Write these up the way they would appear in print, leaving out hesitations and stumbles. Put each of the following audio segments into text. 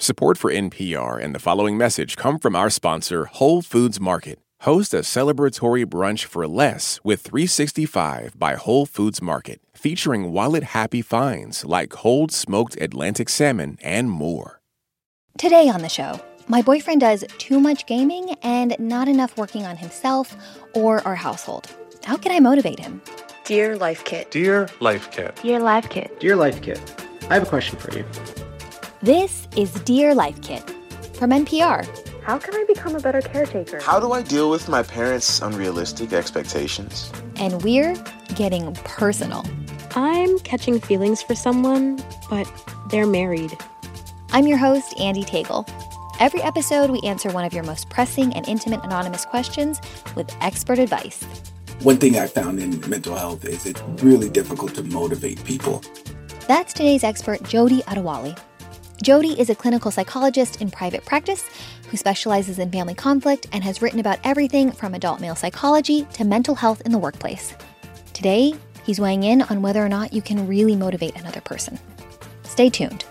Support for NPR and the following message come from our sponsor, Whole Foods Market. Host a celebratory brunch for less with 365 by Whole Foods Market, featuring wallet-happy finds like cold smoked Atlantic salmon and more. Today on the show, my boyfriend does too much gaming and not enough working on himself or our household. How can I motivate him? Dear Life Kit. Dear Life Kit. Dear Life Kit. Dear Life Kit, I have a question for you. This is Dear Life Kit from NPR. How can I become a better caretaker? How do I deal with my parents' unrealistic expectations? And we're getting personal. I'm catching feelings for someone, but they're married. I'm your host, Andee Tagle. Every episode, we answer one of your most pressing and intimate anonymous questions with expert advice. One thing I found in mental health is it's really difficult to motivate people. That's today's expert, Jody Adewale. Jody is a clinical psychologist in private practice who specializes in family conflict and has written about everything from adult male psychology to mental health in the workplace. Today, he's weighing in on whether or not you can really motivate another person. Stay tuned.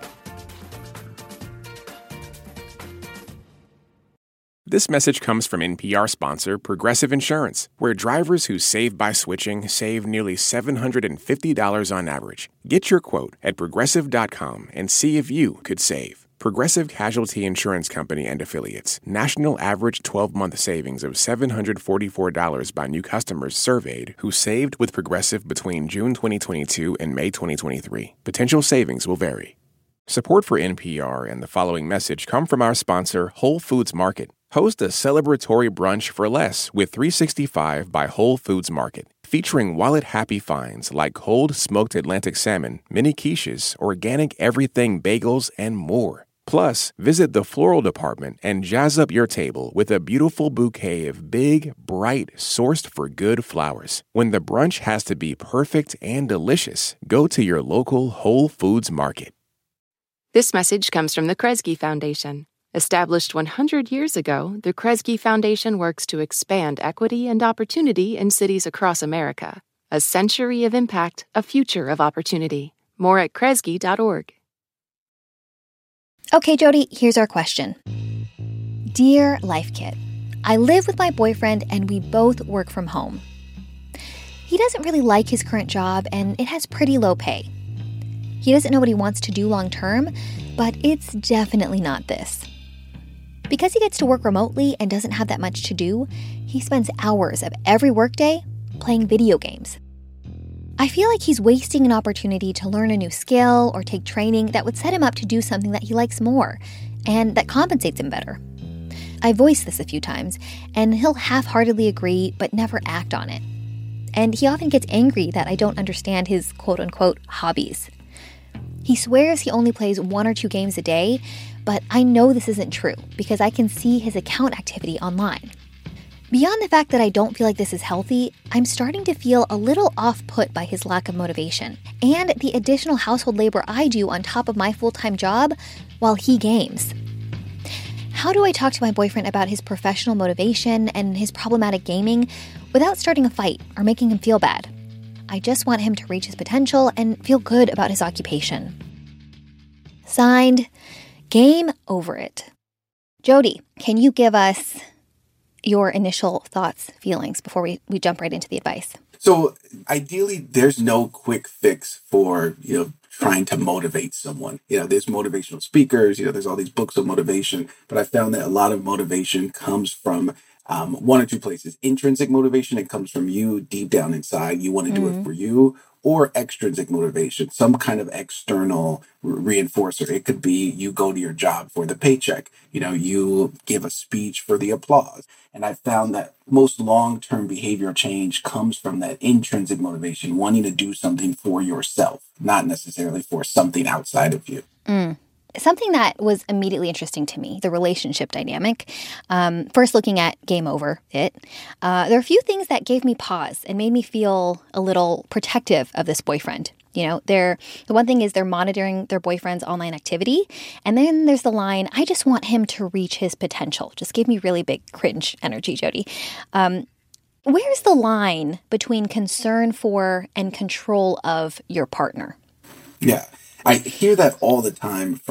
This message comes from NPR sponsor Progressive Insurance, where drivers who save by switching save nearly $750 on average. Get your quote at Progressive.com and see if you could save. Progressive Casualty Insurance Company and Affiliates. National average 12-month savings of $744 by new customers surveyed who saved with Progressive between June 2022 and May 2023. Potential savings will vary. Support for NPR and the following message come from our sponsor, Whole Foods Market. Host a celebratory brunch for less with 365 by Whole Foods Market, featuring wallet-happy finds like cold smoked Atlantic salmon, mini quiches, organic everything bagels, and more. Plus, visit the floral department and jazz up your table with a beautiful bouquet of big, bright, sourced-for-good flowers. When the brunch has to be perfect and delicious, go to your local Whole Foods Market. This message comes from the Kresge Foundation. Established 100 years ago, the Kresge Foundation works to expand equity and opportunity in cities across America. A century of impact, a future of opportunity. More at kresge.org. Okay, Jody, here's our question. Dear Life Kit, I live with my boyfriend and we both work from home. He doesn't really like his current job and it has pretty low pay. He doesn't know what he wants to do long term, but it's definitely not this. Because he gets to work remotely and doesn't have that much to do, he spends hours of every workday playing video games. I feel like he's wasting an opportunity to learn a new skill or take training that would set him up to do something that he likes more and that compensates him better. I voiced this a few times, and he'll half-heartedly agree but never act on it. And he often gets angry that I don't understand his quote-unquote hobbies. He swears he only plays 1 or 2 games a day, but I know this isn't true because I can see his account activity online. Beyond the fact that I don't feel like this is healthy, I'm starting to feel a little off-put by his lack of motivation and the additional household labor I do on top of my full-time job while he games. How do I talk to my boyfriend about his professional motivation and his problematic gaming without starting a fight or making him feel bad? I just want him to reach his potential and feel good about his occupation. Signed, Game Over It. Jody, can you give us your initial thoughts, feelings before we jump right into the advice? So ideally, there's no quick fix for, trying to motivate someone. There's motivational speakers, there's all these books of motivation, but I found that a lot of motivation comes from one or two places. Intrinsic motivation, it comes from you deep down inside. You want to do it for you. Or extrinsic motivation, some kind of external reinforcer. It could be you go to your job for the paycheck. You give a speech for the applause. And I found that most long-term behavioral change comes from that intrinsic motivation, wanting to do something for yourself, not necessarily for something outside of you. Something that was immediately interesting to me, the relationship dynamic. First, looking at Game Over It, there are a few things that gave me pause and made me feel a little protective of this boyfriend. The one thing is they're monitoring their boyfriend's online activity. And then there's the line, I just want him to reach his potential. Just gave me really big cringe energy, Jody. Where's the line between concern for and control of your partner? Yeah. I hear that all the time from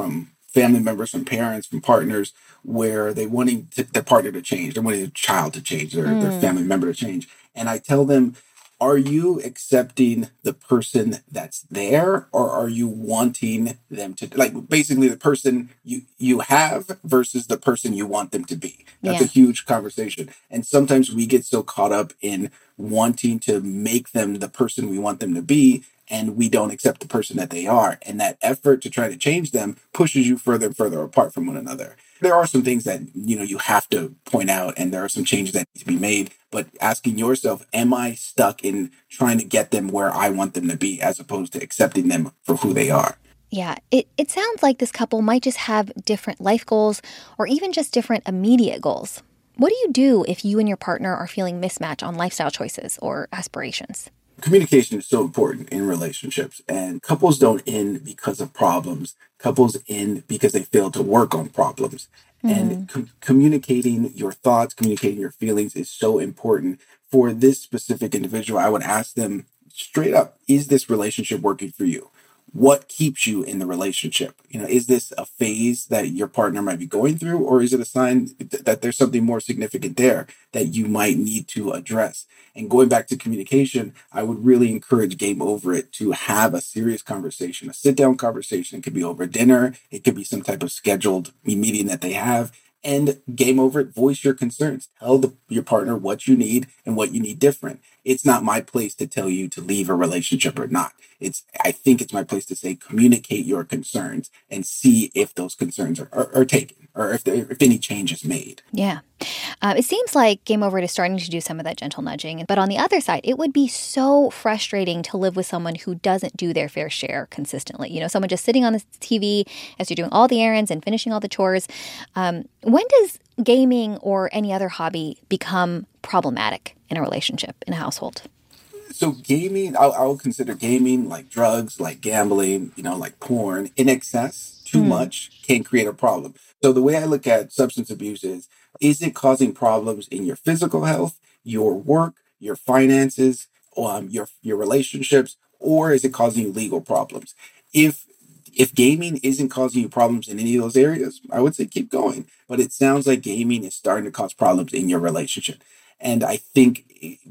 family members, from parents, from partners, where they wanting their partner to change, they're wanting their child to change, their family member to change. And I tell them, are you accepting the person that's there, or are you wanting them to, like, basically the person you have versus the person you want them to be? That's a huge conversation. And sometimes we get so caught up in wanting to make them the person we want them to be, and we don't accept the person that they are. And that effort to try to change them pushes you further and further apart from one another. There are some things that, you have to point out, and there are some changes that need to be made, but asking yourself, am I stuck in trying to get them where I want them to be, as opposed to accepting them for who they are? Yeah, it sounds like this couple might just have different life goals or even just different immediate goals. What do you do if you and your partner are feeling mismatch on lifestyle choices or aspirations? Communication is so important in relationships, and couples don't end because of problems. Couples end because they fail to work on problems. And communicating your thoughts, communicating your feelings is so important. For this specific individual, I would ask them straight up, is this relationship working for you? What keeps you in the relationship? Is this a phase that your partner might be going through, or is it a sign that there's something more significant there that you might need to address? And going back to communication, I would really encourage Game Over It to have a serious conversation, a sit-down conversation. It could be over dinner. It could be some type of scheduled meeting that they have. And Game Over It, voice your concerns. Tell your partner what you need and what you need different. It's not my place to tell you to leave a relationship or not. I think it's my place to say, communicate your concerns and see if those concerns are taken, or if any change is made. Yeah. It seems like Game Over It is starting to do some of that gentle nudging. But on the other side, it would be so frustrating to live with someone who doesn't do their fair share consistently. Someone just sitting on the TV as you're doing all the errands and finishing all the chores. When does gaming or any other hobby become problematic in a relationship, in a household? So gaming, I would consider gaming like drugs, like gambling, like porn. In excess, too much can create a problem. So the way I look at substance abuse is it causing problems in your physical health, your work, your finances, your relationships, or is it causing you legal problems? If gaming isn't causing you problems in any of those areas, I would say keep going. But it sounds like gaming is starting to cause problems in your relationship. And I think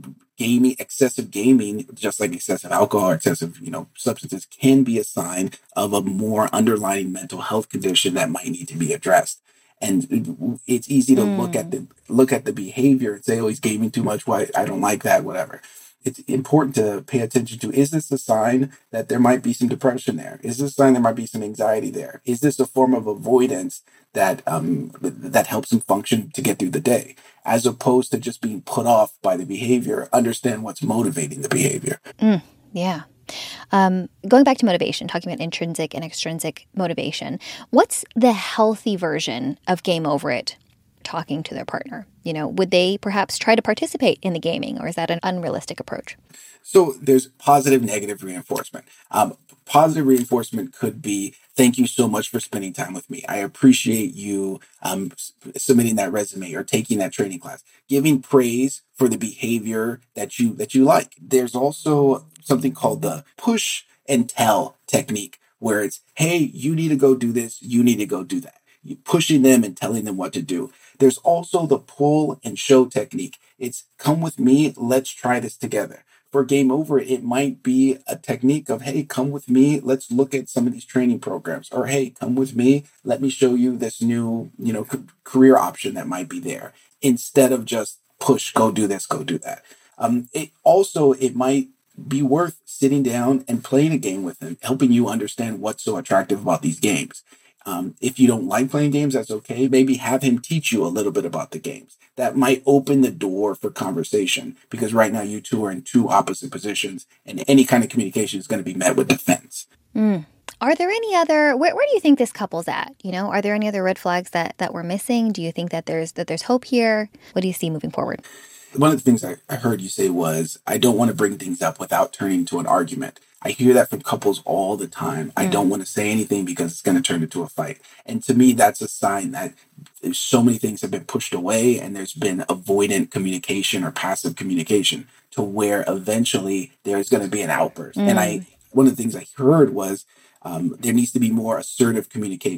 excessive gaming, just like excessive alcohol or excessive, substances, can be a sign of a more underlying mental health condition that might need to be addressed. And it's easy to look at the behavior and say, oh, he's gaming too much. Why? I don't like that, whatever. It's important to pay attention to, is this a sign that there might be some depression there? Is this a sign there might be some anxiety there? Is this a form of avoidance that helps him function to get through the day, as opposed to just being put off by the behavior? Understand what's motivating the behavior. Yeah. Going back to motivation, talking about intrinsic and extrinsic motivation, what's the healthy version of Game Over It talking to their partner? Would they perhaps try to participate in the gaming, or is that an unrealistic approach? So there's positive, negative reinforcement. Positive reinforcement could be, thank you so much for spending time with me. I appreciate you submitting that resume or taking that training class. Giving praise for the behavior that you like. There's also something called the push and tell technique, where it's, hey, you need to go do this, you need to go do that. You pushing them and telling them what to do. There's also the pull and show technique. It's, come with me, let's try this together. For Game Over It, it might be a technique of, hey, come with me, let's look at some of these training programs. Or, hey, come with me, let me show you this new, career option that might be there. Instead of just push, go do this, go do that. It might be worth sitting down and playing a game with them, helping you understand what's so attractive about these games. If you don't like playing games, that's okay. Maybe have him teach you a little bit about the games. That might open the door for conversation, because right now you two are in two opposite positions, and any kind of communication is going to be met with defense. Are there any other, where do you think this couple's at? Are there any other red flags that we're missing? Do you think that there's hope here? What do you see moving forward? One of the things I heard you say was, I don't want to bring things up without turning into an argument. I hear that from couples all the time. I don't want to say anything because it's going to turn into a fight. And to me, that's a sign that so many things have been pushed away, and there's been avoidant communication or passive communication, to where eventually there's going to be an outburst. And one of the things I heard was, there needs to be more assertive communication,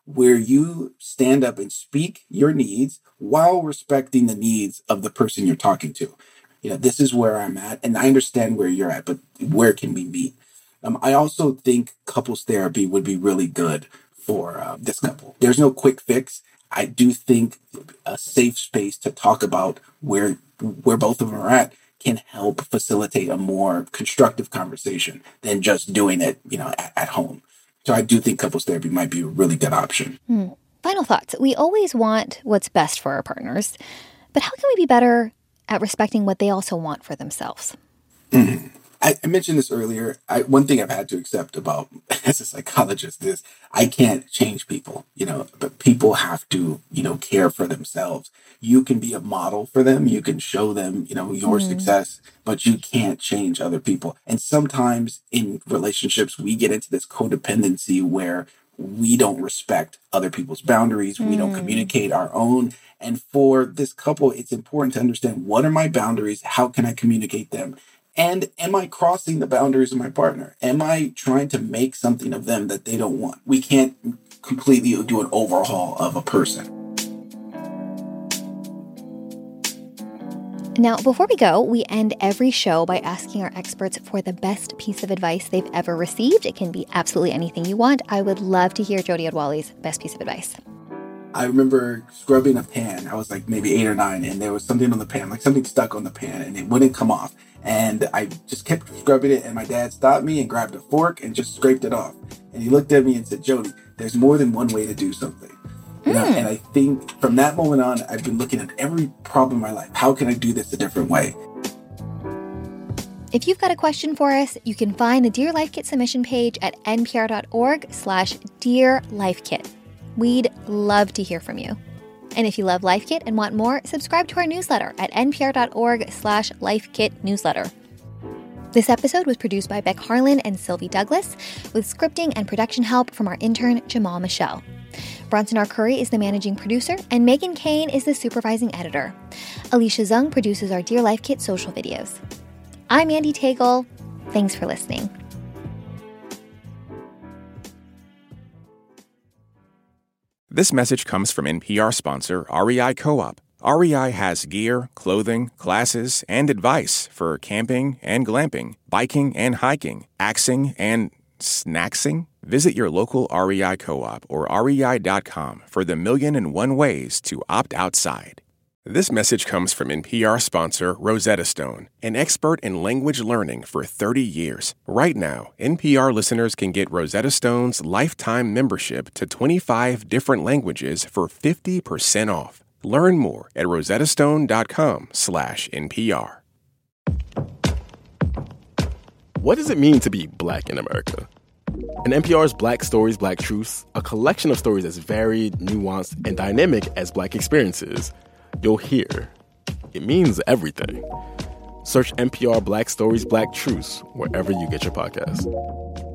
where you stand up and speak your needs while respecting the needs of the person you're talking to. This is where I'm at, and I understand where you're at, but where can we meet? I also think couples therapy would be really good for this couple. There's no quick fix. I do think a safe space to talk about where both of them are at can help facilitate a more constructive conversation than just doing it, at home. So I do think couples therapy might be a really good option. Final thoughts. We always want what's best for our partners, but how can we be better at respecting what they also want for themselves? I mentioned this earlier. One thing I've had to accept about as a psychologist is I can't change people, but people have to, care for themselves. You can be a model for them. You can show them, your success, but you can't change other people. And sometimes in relationships, we get into this codependency where we don't respect other people's boundaries. We don't communicate our own. And for this couple, it's important to understand, what are my boundaries? How can I communicate them? And am I crossing the boundaries of my partner? Am I trying to make something of them that they don't want? We can't completely do an overhaul of a person. Now, before we go, we end every show by asking our experts for the best piece of advice they've ever received. It can be absolutely anything you want. I would love to hear Jody Adwali's best piece of advice. I remember scrubbing a pan. I was like maybe 8 or 9, and there was something on the pan, like something stuck on the pan, and it wouldn't come off. And I just kept scrubbing it, and my dad stopped me and grabbed a fork and just scraped it off. And he looked at me and said, "Jody, there's more than one way to do something." And I think from that moment on, I've been looking at every problem in my life. How can I do this a different way? If you've got a question for us, you can find the Dear Life Kit submission page at npr.org/dearlifekit. We'd love to hear from you. And if you love Life Kit and want more, subscribe to our newsletter at npr.org/lifekitnewsletter. This episode was produced by Beck Harlan and Sylvie Douglas, with scripting and production help from our intern, Jamal Michelle. Bronson Arcuri is the managing producer, and Megan Kane is the supervising editor. Alicia Zung produces our Dear Life Kit social videos. I'm Andy Tagle. Thanks for listening. This message comes from NPR sponsor REI Co-op. REI has gear, clothing, classes, and advice for camping and glamping, biking and hiking, axing and snacksing. Visit your local REI Co-op or rei.com for the 1,000,001 ways to opt outside. This message comes from NPR sponsor Rosetta Stone, an expert in language learning for 30 years. Right now, NPR listeners can get Rosetta Stone's lifetime membership to 25 different languages for 50% off. Learn more at rosettastone.com/NPR. What does it mean to be Black in America? In NPR's Black Stories, Black Truths, a collection of stories as varied, nuanced, and dynamic as Black experiences, you'll hear it means everything. Search NPR Black Stories, Black Truths wherever you get your podcasts.